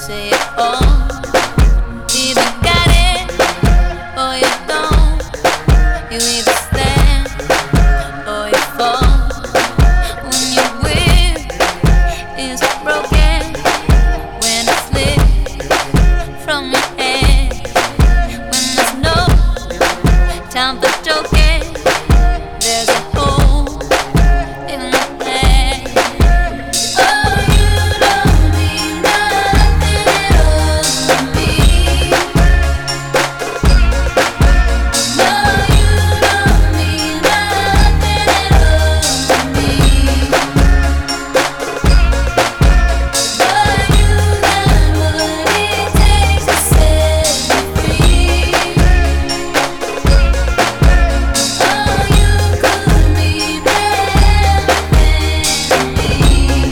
say it all. Either got it or you don't. You either stand or you fall. When your will is broken, when it slips from your hand, when there's no time for joking, there's a hole in the plan. Oh, you don't mean nothing at all to me. No, you don't mean nothing at all to me. But you got what it takes to set me free. Oh, you could mean everything to me.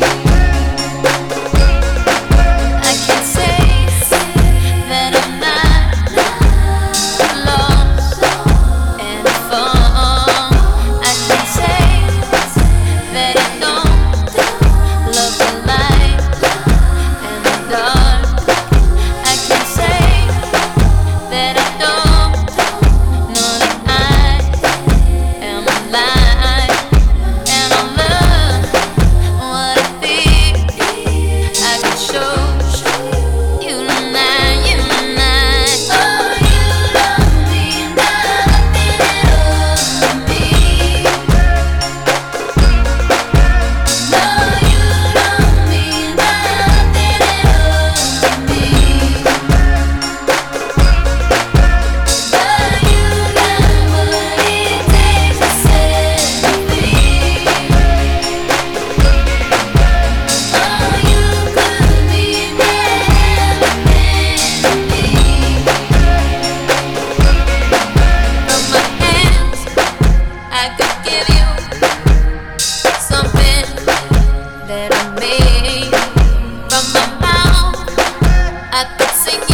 I can say that I'm not lost and found. I can say that I don't love the light and the dark. I can say that I don't know that I am alive and I love what I feel. I can show you tonight, you tonight. Oh, you don't mean nothing at all to me. No, you don't mean nothing at all to me. But you got what it takes to set me free. Oh, you could mean everything to me. From my hands, I could give you something that I made. From my mouth, I could sing